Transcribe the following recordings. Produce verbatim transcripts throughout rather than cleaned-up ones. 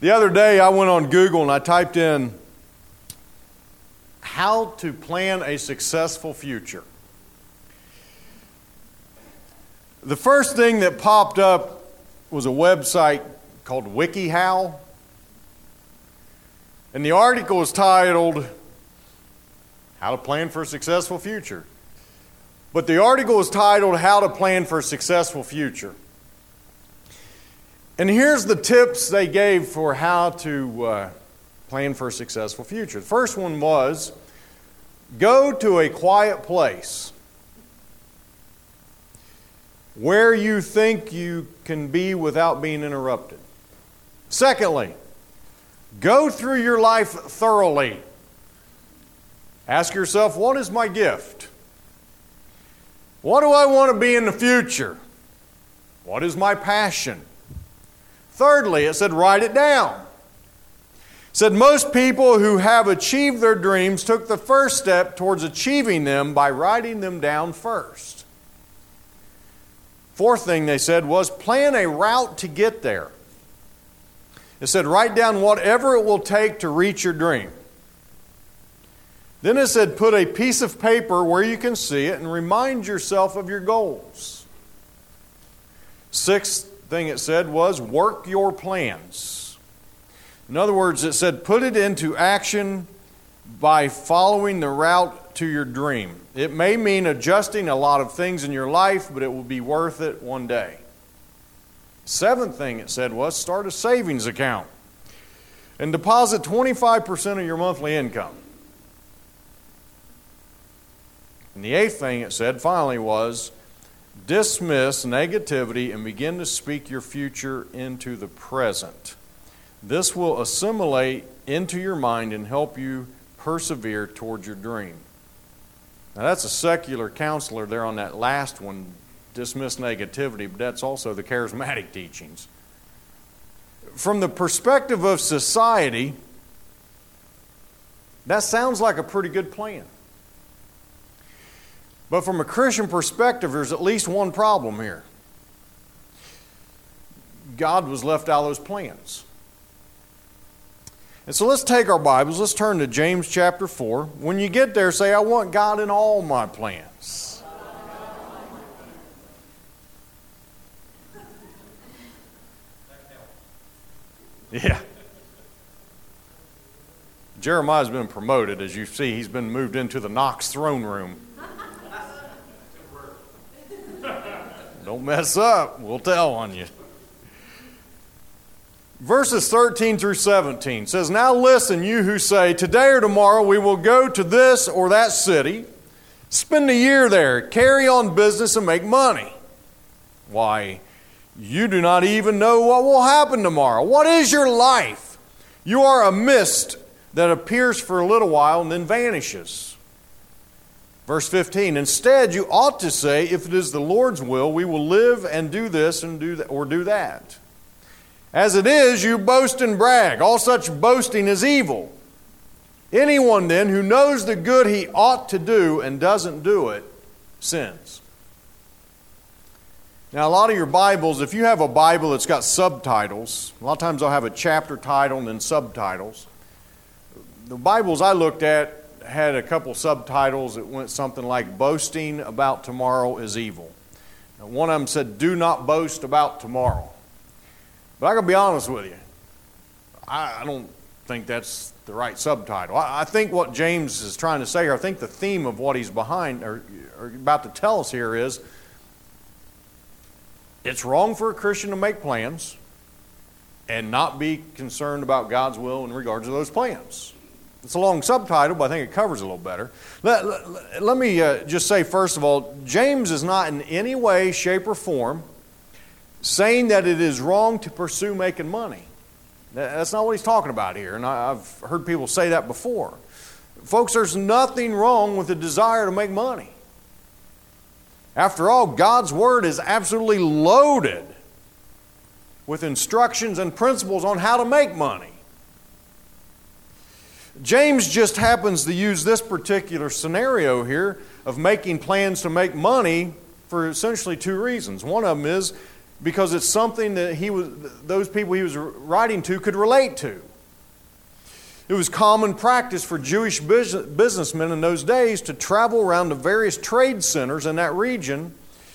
The other day I went on Google and I typed in how to plan a successful future. The first thing that popped up was a website called WikiHow. And the article was titled, How to Plan for a Successful Future. But the article was titled, How to Plan for a Successful Future. And here's the tips they gave for how to uh, plan for a successful future. The first one was, go to a quiet place where you think you can be without being interrupted. Secondly, go through your life thoroughly. Ask yourself, what is my gift? What do I want to be in the future? What is my passion? Thirdly, it said, write it down. It said, most people who have achieved their dreams took the first step towards achieving them by writing them down first. Fourth thing they said was, plan a route to get there. It said, write down whatever it will take to reach your dream. Then it said, put a piece of paper where you can see it and remind yourself of your goals. Sixth thing it said was, work your plans. In other words, it said, put it into action by following the route to your dream. It may mean adjusting a lot of things in your life, but it will be worth it one day. Seventh thing it said was, start a savings account and deposit twenty-five percent of your monthly income. And the eighth thing it said finally was, dismiss negativity and begin to speak your future into the present. This will assimilate into your mind and help you persevere toward your dream. Now that's a secular counselor there on that last one, dismiss negativity, but that's also the charismatic teachings. From the perspective of society, that sounds like a pretty good plan. But from a Christian perspective, there's at least one problem here. God was left out of those plans. And so let's take our Bibles, let's turn to James chapter four. When you get there, say, I want God in all my plans. Yeah. Jeremiah's been promoted. As you see, he's been moved into the Knox throne room. Don't mess up. We'll tell on you. Verses thirteen through seventeen says, now listen, you who say, today or tomorrow we will go to this or that city, spend a year there, carry on business and make money. Why, you do not even know what will happen tomorrow. What is your life? You are a mist that appears for a little while and then vanishes. Verse fifteen, instead you ought to say, if it is the Lord's will, we will live and do this and do that, or do that. As it is, you boast and brag. All such boasting is evil. Anyone then who knows the good he ought to do and doesn't do it, sins. Now, a lot of your Bibles, if you have a Bible that's got subtitles, a lot of times they'll have a chapter title and then subtitles. The Bibles I looked at had a couple subtitles that went something like, boasting about tomorrow is evil. Now, one of them said, do not boast about tomorrow. But I got to be honest with you, I, I don't think that's the right subtitle. I, I think what James is trying to say here, I think the theme of what he's behind or, or about to tell us here is, it's wrong for a Christian to make plans and not be concerned about God's will in regards to those plans. It's a long subtitle, but I think it covers it a little better. Let, let, let me uh, just say, first of all, James is not in any way, shape, or form saying that it is wrong to pursue making money. That's not what he's talking about here, and I've heard people say that before. Folks, there's nothing wrong with the desire to make money. After all, God's Word is absolutely loaded with instructions and principles on how to make money. James just happens to use this particular scenario here of making plans to make money for essentially two reasons. One of them is because it's something that he was, those people he was writing to could relate to. It was common practice for Jewish businessmen in those days to travel around to various trade centers in that region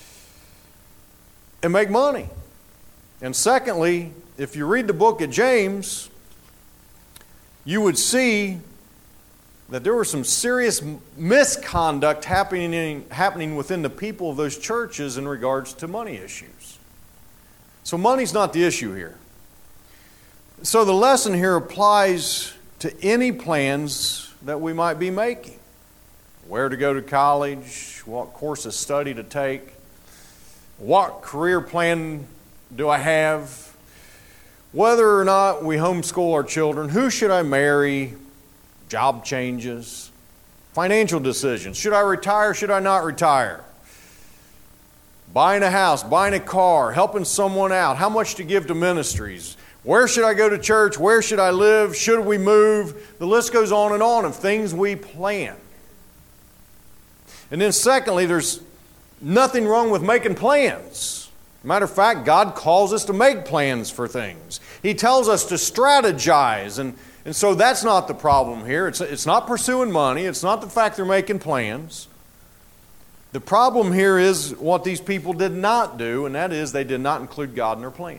and make money. And secondly, if you read the book of James, you would see that there was some serious misconduct happening, happening within the people of those churches in regards to money issues. So money's not the issue here. So the lesson here applies to any plans that we might be making. Where to go to college, what course of study to take, what career plan do I have, whether or not we homeschool our children, who should I marry, job changes, financial decisions. Should I retire, should I not retire? Buying a house, buying a car, helping someone out, how much to give to ministries. Where should I go to church? Where should I live? Should we move? The list goes on and on of things we plan. And then secondly, there's nothing wrong with making plans. Matter of fact, God calls us to make plans for things. He tells us to strategize. And, and so that's not the problem here. It's, it's not pursuing money. It's not the fact they're making plans. The problem here is what these people did not do, and that is they did not include God in their plans.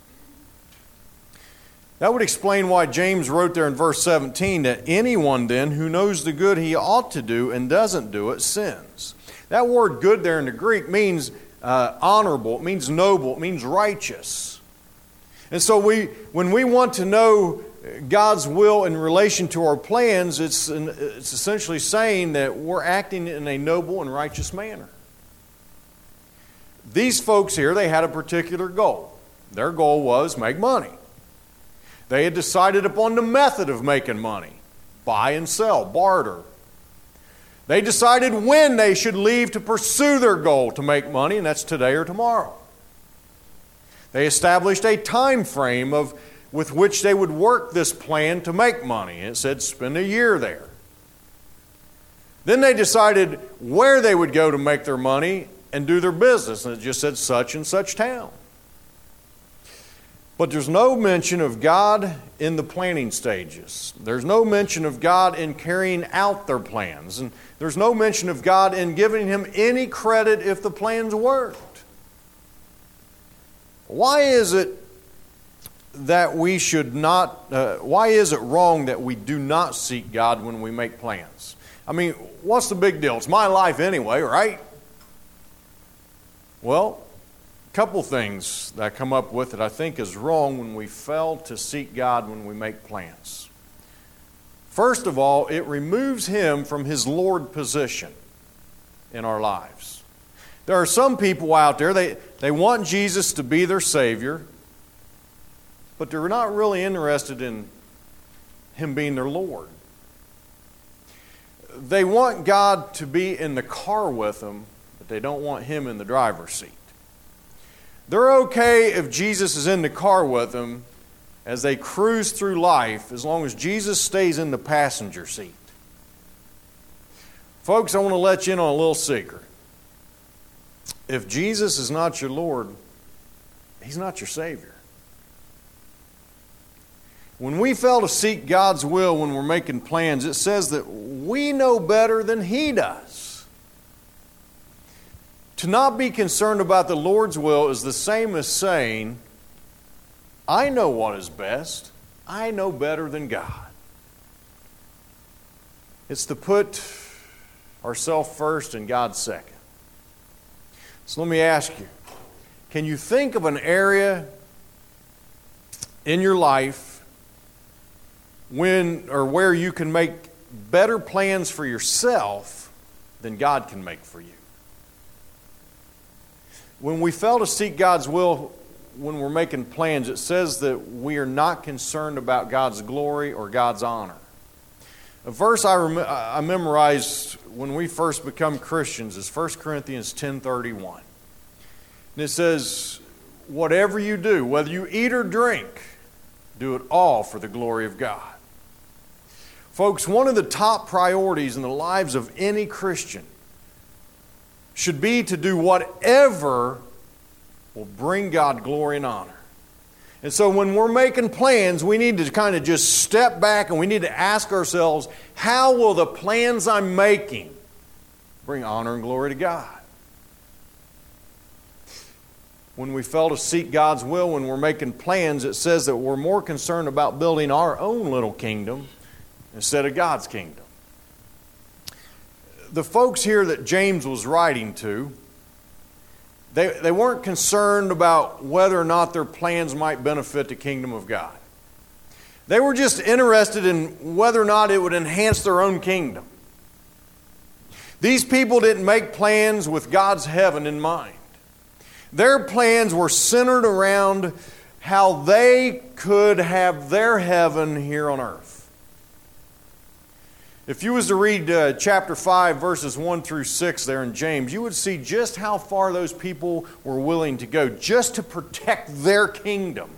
That would explain why James wrote there in verse seventeen that anyone then who knows the good he ought to do and doesn't do it sins. That word good there in the Greek means uh, honorable, it means noble, it means righteous. And so we, when we want to know God's will in relation to our plans, it's, an, it's essentially saying that we're acting in a noble and righteous manner. These folks here, they had a particular goal. Their goal was make money. They had decided upon the method of making money. Buy and sell, barter. They decided when they should leave to pursue their goal to make money, and that's today or tomorrow. They established a time frame of with which they would work this plan to make money. It said spend a year there. Then they decided where they would go to make their money and do their business, and it just said such and such town. But there's no mention of God in the planning stages. There's no mention of God in carrying out their plans. And there's no mention of God in giving Him any credit if the plans worked. Why is it that we should not, uh, why is it wrong that we do not seek God when we make plans? I mean, what's the big deal? It's my life anyway, right? Well, couple things that I come up with that I think is wrong when we fail to seek God when we make plans. First of all, it removes Him from His Lord position in our lives. There are some people out there, they, they want Jesus to be their Savior, but they're not really interested in Him being their Lord. They want God to be in the car with them, but they don't want Him in the driver's seat. They're okay if Jesus is in the car with them as they cruise through life, as long as Jesus stays in the passenger seat. Folks, I want to let you in on a little secret. If Jesus is not your Lord, He's not your Savior. When we fail to seek God's will when we're making plans, it says that we know better than He does. To not be concerned about the Lord's will is the same as saying, I know what is best. I know better than God. It's to put ourselves first and God second. So let me ask you, can you think of an area in your life when or where you can make better plans for yourself than God can make for you? When we fail to seek God's will when we're making plans, it says that we are not concerned about God's glory or God's honor. A verse I, rem- I memorized when we first become Christians is First Corinthians ten thirty-one. And it says, whatever you do, whether you eat or drink, do it all for the glory of God. Folks, one of the top priorities in the lives of any Christian should be to do whatever will bring God glory and honor. And so when we're making plans, we need to kind of just step back and we need to ask ourselves, how will the plans I'm making bring honor and glory to God? When we fail to seek God's will, when we're making plans, it says that we're more concerned about building our own little kingdom instead of God's kingdom. The folks here that James was writing to, They, they weren't concerned about whether or not their plans might benefit the kingdom of God. They were just interested in whether or not it would enhance their own kingdom. These people didn't make plans with God's heaven in mind. Their plans were centered around how they could have their heaven here on earth. If you was to read uh, chapter five, verses one through six there in James, you would see just how far those people were willing to go just to protect their kingdom.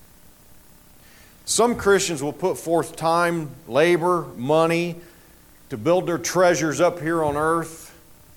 Some Christians will put forth time, labor, money to build their treasures up here on earth,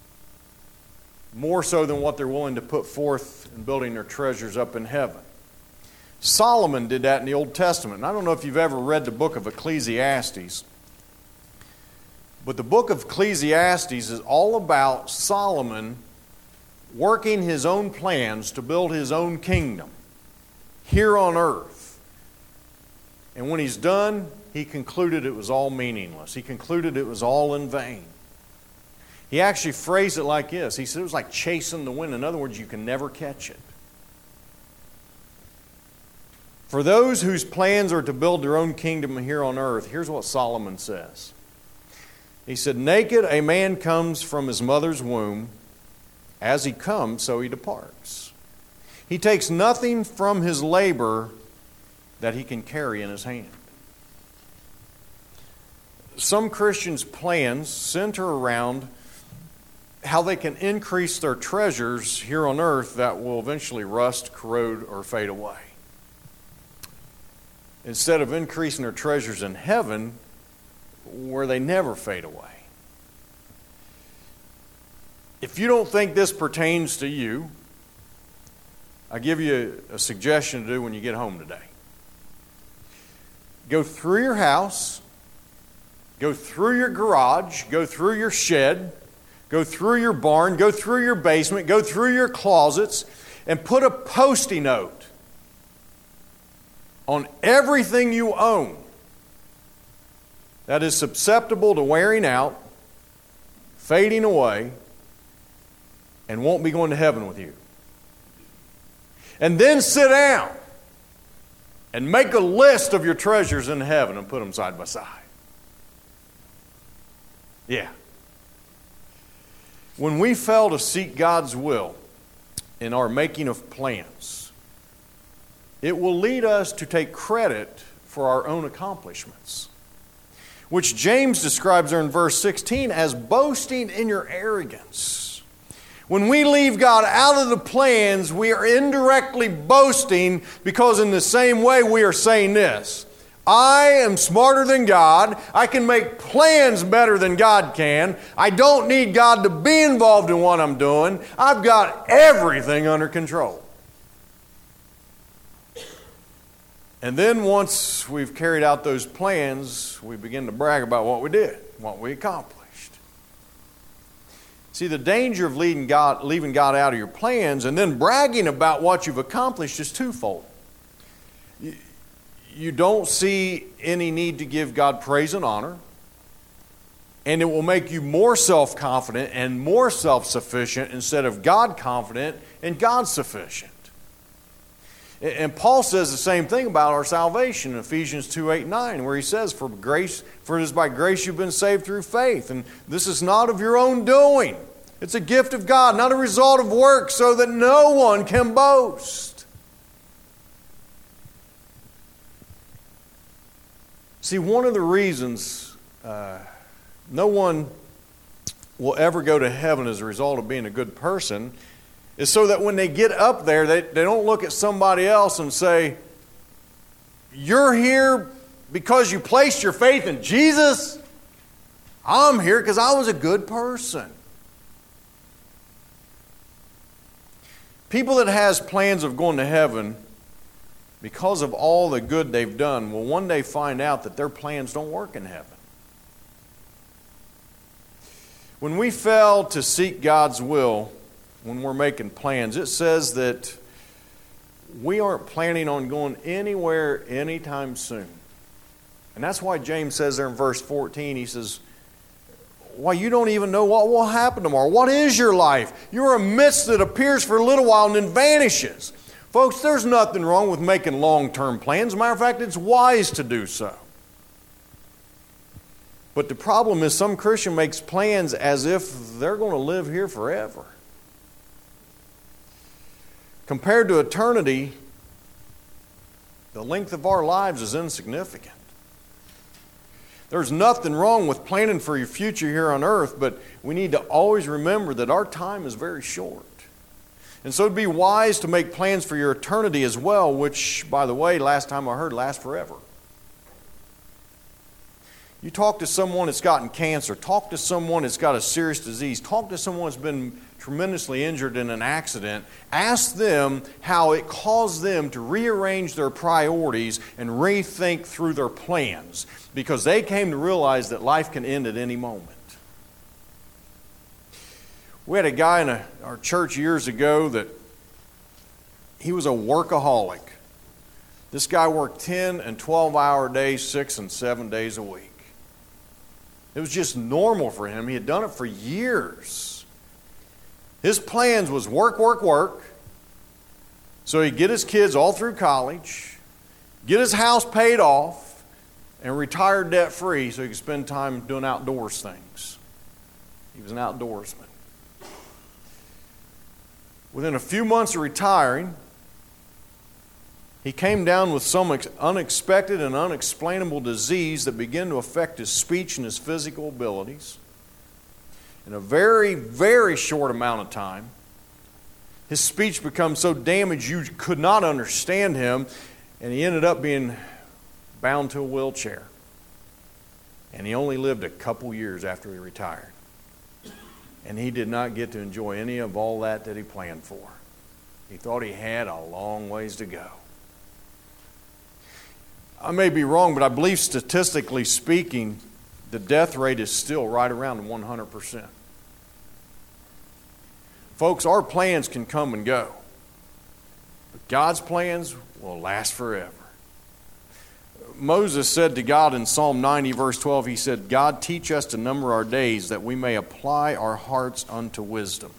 more so than what they're willing to put forth in building their treasures up in heaven. Solomon did that in the Old Testament. And I don't know if you've ever read the book of Ecclesiastes. But the book of Ecclesiastes is all about Solomon working his own plans to build his own kingdom here on earth. And when he's done, he concluded it was all meaningless. He concluded it was all in vain. He actually phrased it like this. He said it was like chasing the wind. In other words, you can never catch it. For those whose plans are to build their own kingdom here on earth, here's what Solomon says. He said, naked a man comes from his mother's womb. As he comes, so he departs. He takes nothing from his labor that he can carry in his hand. Some Christians' plans center around how they can increase their treasures here on earth that will eventually rust, corrode, or fade away. Instead of increasing their treasures in heaven, where they never fade away. If you don't think this pertains to you, I give you a suggestion to do when you get home today. Go through your house, go through your garage, go through your shed, go through your barn, go through your basement, go through your closets, and put a Post-it note on everything you own that is susceptible to wearing out, fading away, and won't be going to heaven with you. And then sit down and make a list of your treasures in heaven and put them side by side. Yeah. When we fail to seek God's will in our making of plans, it will lead us to take credit for our own accomplishments, which James describes there in verse sixteen as boasting in your arrogance. When we leave God out of the plans, we are indirectly boasting because in the same way we are saying this: I am smarter than God. I can make plans better than God can. I don't need God to be involved in what I'm doing. I've got everything under control. And then once we've carried out those plans, we begin to brag about what we did, what we accomplished. See, the danger of leaving God, leaving God out of your plans and then bragging about what you've accomplished is twofold. You, you don't see any need to give God praise and honor, and it will make you more self-confident and more self-sufficient instead of God-confident and God-sufficient. And Paul says the same thing about our salvation in Ephesians two, eight, nine, where he says, For grace, for it is by grace you've been saved through faith, and this is not of your own doing. It's a gift of God, not a result of works, so that no one can boast. See, one of the reasons uh, no one will ever go to heaven as a result of being a good person is so that when they get up there, they, they don't look at somebody else and say, you're here because you placed your faith in Jesus? I'm here because I was a good person. People that has plans of going to heaven because of all the good they've done will one day find out that their plans don't work in heaven. When we fail to seek God's will when we're making plans, it says that we aren't planning on going anywhere anytime soon. And that's why James says there in verse fourteen, he says, why, you don't even know what will happen tomorrow. What is your life? You're a mist that appears for a little while and then vanishes. Folks, there's nothing wrong with making long-term plans. As a matter of fact, it's wise to do so. But the problem is some Christian makes plans as if they're going to live here forever. Compared to eternity, the length of our lives is insignificant. There's nothing wrong with planning for your future here on earth, but we need to always remember that our time is very short. And so it'd be wise to make plans for your eternity as well, which, by the way, last time I heard, lasts forever. You talk to someone that's gotten cancer, talk to someone that's got a serious disease, talk to someone that's been tremendously injured in an accident, ask them how it caused them to rearrange their priorities and rethink through their plans, because they came to realize that life can end at any moment. We had a guy in a, our church years ago that he was a workaholic. This guy worked ten and twelve hour days, six and seven days a week. It was just normal for him. He had done it for years. His plans was work, work, work. So he'd get his kids all through college, get his house paid off, and retire debt-free so he could spend time doing outdoors things. He was an outdoorsman. Within a few months of retiring, he came down with some unexpected and unexplainable disease that began to affect his speech and his physical abilities. In a very, very short amount of time, his speech became so damaged you could not understand him, and he ended up being bound to a wheelchair. And he only lived a couple years after he retired. And he did not get to enjoy any of all that that he planned for. He thought he had a long ways to go. I may be wrong, but I believe statistically speaking, the death rate is still right around one hundred percent. Folks, our plans can come and go, but God's plans will last forever. Moses said to God in Psalm ninety, verse twelve, he said, God, teach us to number our days that we may apply our hearts unto wisdom.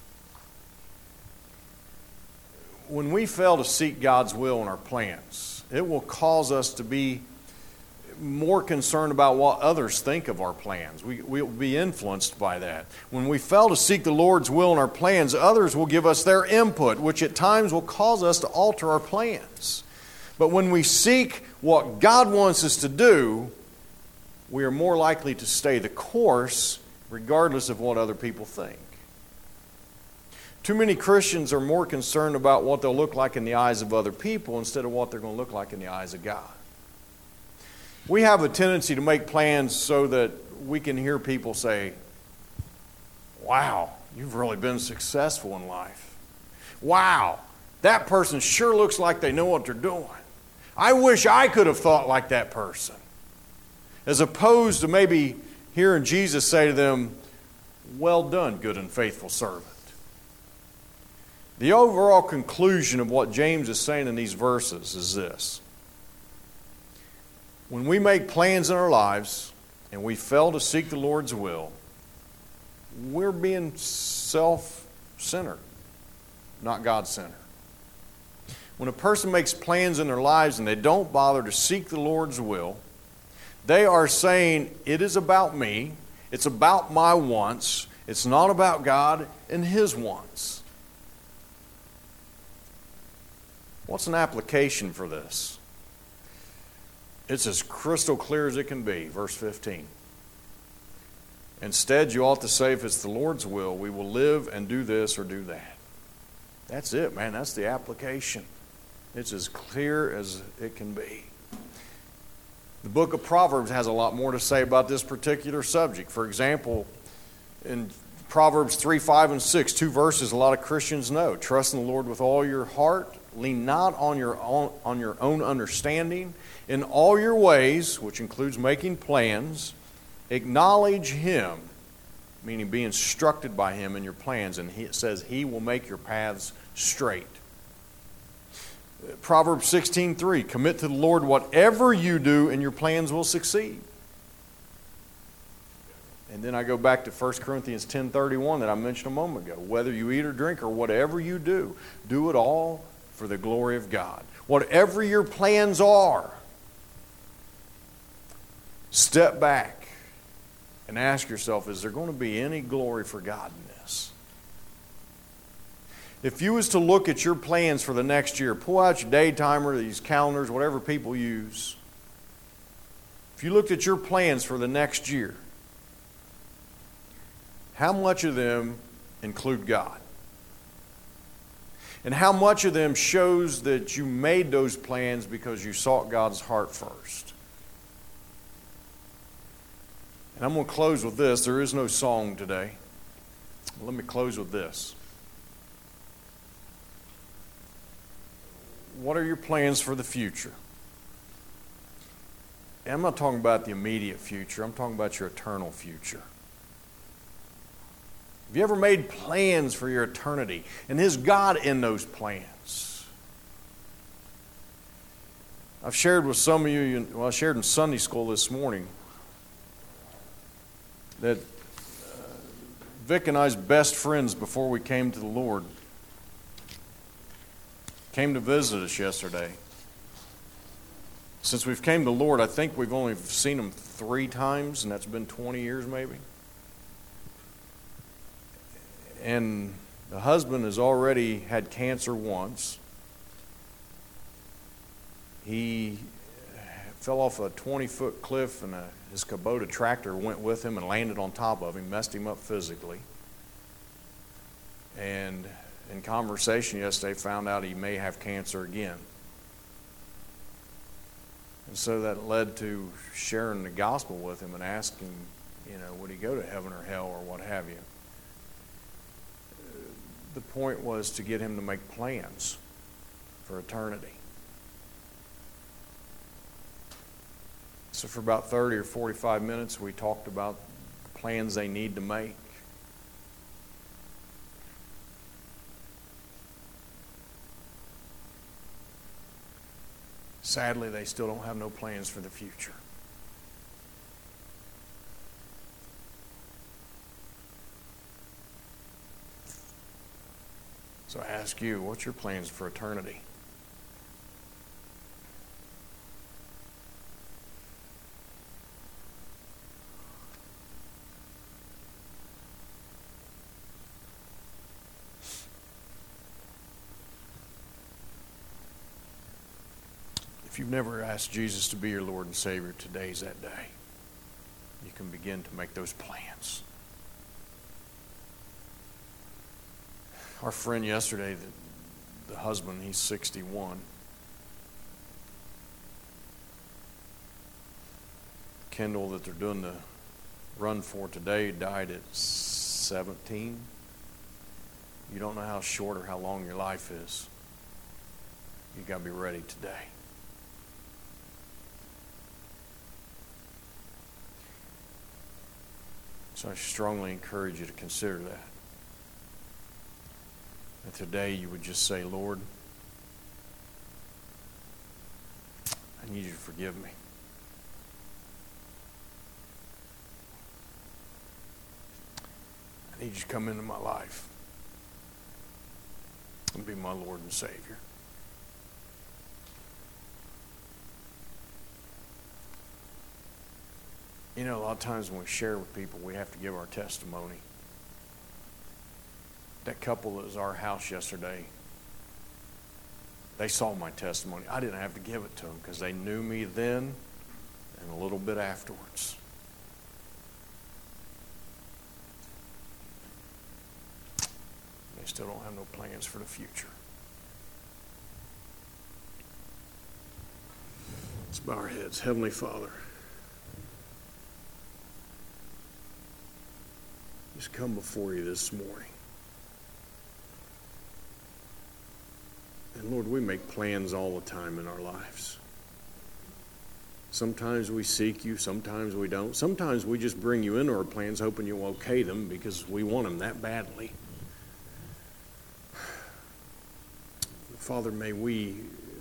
When we fail to seek God's will in our plans, it will cause us to be more concerned about what others think of our plans. We will be influenced by that. When we fail to seek the Lord's will in our plans, others will give us their input, which at times will cause us to alter our plans. But when we seek what God wants us to do, we are more likely to stay the course regardless of what other people think. Too many Christians are more concerned about what they'll look like in the eyes of other people instead of what they're going to look like in the eyes of God. We have a tendency to make plans so that we can hear people say, wow, you've really been successful in life. Wow, that person sure looks like they know what they're doing. I wish I could have thought like that person. As opposed to maybe hearing Jesus say to them, well done, good and faithful servant. The overall conclusion of what James is saying in these verses is this. When we make plans in our lives and we fail to seek the Lord's will, we're being self-centered, not God-centered. When a person makes plans in their lives and they don't bother to seek the Lord's will, they are saying, it is about me, it's about my wants, it's not about God and His wants. What's an application for this? It's as crystal clear as it can be, verse fifteen. Instead, you ought to say, if it's the Lord's will, we will live and do this or do that. That's it, man. That's the application. It's as clear as it can be. The book of Proverbs has a lot more to say about this particular subject. For example, in Proverbs three, five, and six, two verses a lot of Christians know. Trust in the Lord with all your heart. Lean not on your own, on your own understanding. In all your ways, which includes making plans, acknowledge Him, meaning be instructed by Him in your plans, and he, it says He will make your paths straight. Proverbs sixteen, three, commit to the Lord whatever you do, and your plans will succeed. And then I go back to First Corinthians ten, thirty-one that I mentioned a moment ago. Whether you eat or drink or whatever you do, do it all for the glory of God. Whatever your plans are, step back and ask yourself, is there going to be any glory for God in this? If you was to look at your plans for the next year, pull out your day timer, these calendars, whatever people use. If you looked at your plans for the next year, how much of them include God? And how much of them shows that you made those plans because you sought God's heart first? And I'm going to close with this. There is no song today. Let me close with this. What are your plans for the future? And I'm not talking about the immediate future. I'm talking about your eternal future. Have you ever made plans for your eternity? And is God in those plans? I've shared with some of you, well, I shared in Sunday school this morning, that uh, Vic and I's best friends before we came to the Lord came to visit us yesterday. Since we've came to the Lord, I think we've only seen them three times, and that's been twenty years maybe. And the husband has already had cancer once. He fell off a twenty-foot cliff, and a, his Kubota tractor went with him and landed on top of him, messed him up physically. And in conversation yesterday, found out he may have cancer again. And so that led to sharing the gospel with him and asking, you know, would he go to heaven or hell or what have you? The point was to get him to make plans for eternity. So for about thirty or forty-five minutes, we talked about the plans they need to make. Sadly, they still don't have no plans for the future. So I ask you, what's your plans for eternity? If you've never asked Jesus to be your Lord and Savior, today's that day. You can begin to make those plans. Our friend yesterday, the, the husband, he's sixty-one. Kendall, that they're doing the run for today, died at seventeen. You don't know how short or how long your life is. You got to be ready today. So I strongly encourage you to consider that. And today you would just say, Lord, I need you to forgive me. I need you to come into my life and be my Lord and Savior. You know, a lot of times when we share with people, we have to give our testimony. That couple that was at our house yesterday, they saw my testimony. I didn't have to give it to them because they knew me then and a little bit afterwards. They still don't have no plans for the future. Let's bow our heads. Heavenly Father, just come before you this morning. And Lord, we make plans all the time in our lives. Sometimes we seek you, sometimes we don't. Sometimes we just bring you into our plans hoping you'll okay them because we want them that badly. Father, may we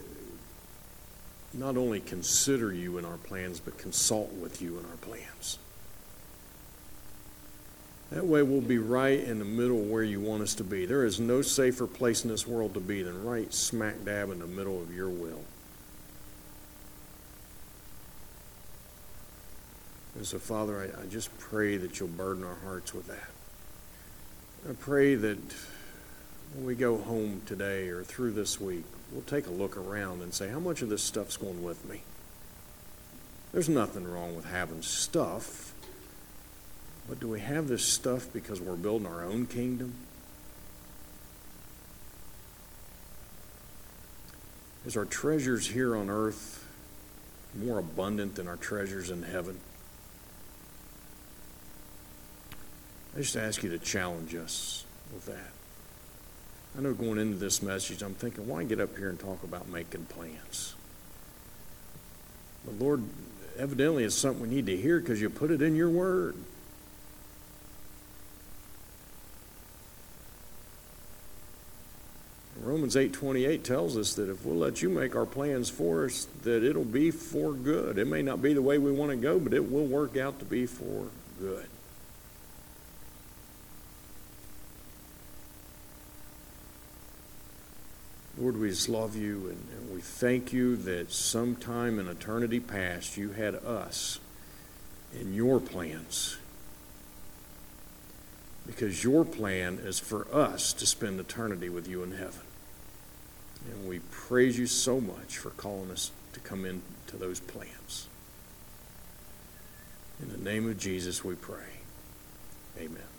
not only consider you in our plans, but consult with you in our plans. That way we'll be right in the middle where you want us to be. There is no safer place in this world to be than right smack dab in the middle of your will. And so, Father, I, I just pray that you'll burden our hearts with that. I pray that when we go home today or through this week, we'll take a look around and say, how much of this stuff's going with me? There's nothing wrong with having stuff, but do we have this stuff because we're building our own kingdom? Is our treasures here on earth more abundant than our treasures in heaven? I just ask you to challenge us with that. I know going into this message, I'm thinking, why get up here and talk about making plans? But Lord, evidently it's something we need to hear because you put it in your word. Romans eight twenty-eight tells us that if we'll let you make our plans for us, that it'll be for good. It may not be the way we want to go, but it will work out to be for good. Lord, we just love you, and, and we thank you that sometime in eternity past you had us in your plans. Because your plan is for us to spend eternity with you in heaven. And we praise you so much for calling us to come into those plans. In the name of Jesus we pray. Amen.